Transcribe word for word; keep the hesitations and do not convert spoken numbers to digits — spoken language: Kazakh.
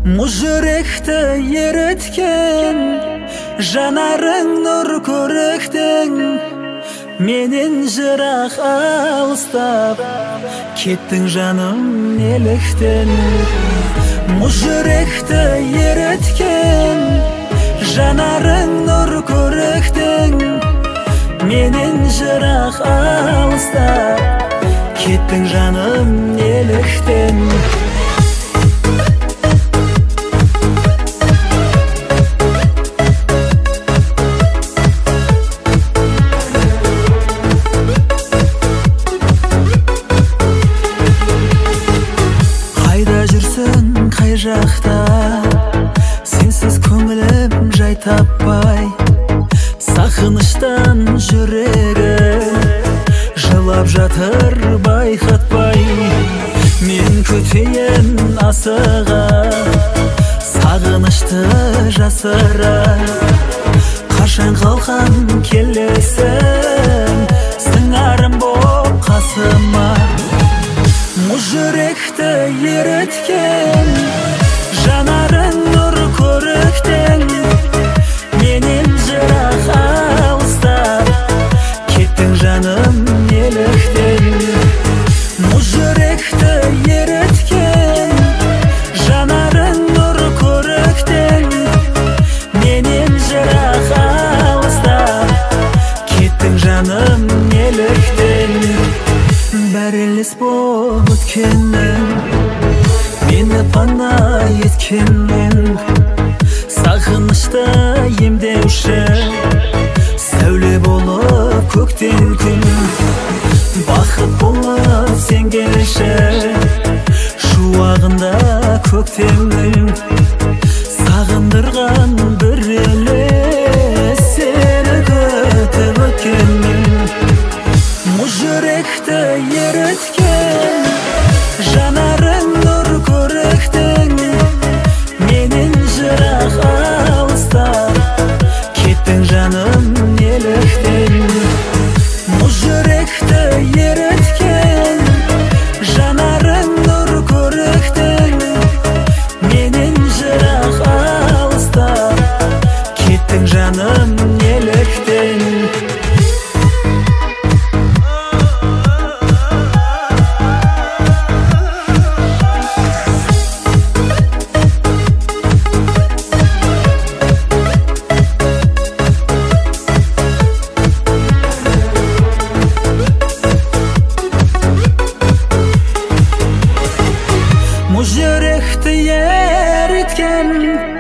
Mujrekte eretken Janarың nur көріктің Менен жырақ алыстап Кеттің жаным неліктен Mujrekte eretken Janarың nur көріктің Менен жырақ алыстап Кеттің жаным неліктен Қай жақта сенсіз көңілім жай таппай Сағыныштан жүрегі жылап жатыр байқатпай Мен күтейін асыға сағынышты жасыра Қашан қалқан келесің сыңарым боп қасыма Mujrekte eretken Janarың nur көріктің Менен жырақ алыстап Кеттің жаным неліктен Mujrekte eretken Janarың nur көріктің Менен жырақ алыстап Кеттің жаным неліктен Бәріліс боп өткеннің Мені пана еткеннің Сағынышты емдеуші Сәуле болып көктен күн Бақыт болып сен келші Шуағында көктемнің Сағындырған бір елес Сені күтіп өткеннің Mujrekte eretken Janarың nur көріктің Менен жырақ алыстап Кеттің жаным неліктен Mujrekte eretken Janarың nur көріктің Менен жырақ алыстап Кеттің жаным неліктен Mujrekte eretken